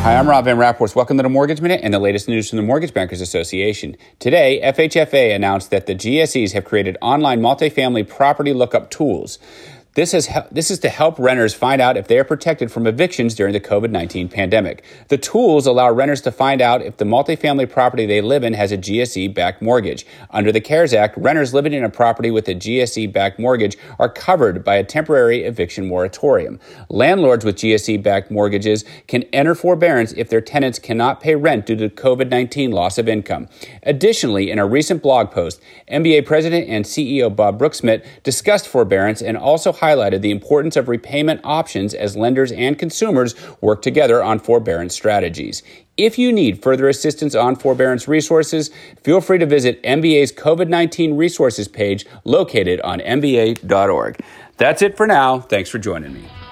Hi, I'm Rob Van Rapport. Welcome to the Mortgage Minute and the latest news from the Mortgage Bankers Association. Today, FHFA announced that the GSEs have created online multifamily property lookup tools. This is to help renters find out if they are protected from evictions during the COVID-19 pandemic. The tools allow renters to find out if the multifamily property they live in has a GSE-backed mortgage. Under the CARES Act, renters living in a property with a GSE-backed mortgage are covered by a temporary eviction moratorium. Landlords with GSE-backed mortgages can enter forbearance if their tenants cannot pay rent due to COVID-19 loss of income. Additionally, in a recent blog post, MBA President and CEO Bob Brooksmith discussed forbearance and also highlighted the importance of repayment options as lenders and consumers work together on forbearance strategies. If you need further assistance on forbearance resources, feel free to visit MBA's COVID-19 resources page located on mba.org. That's it for now. Thanks for joining me.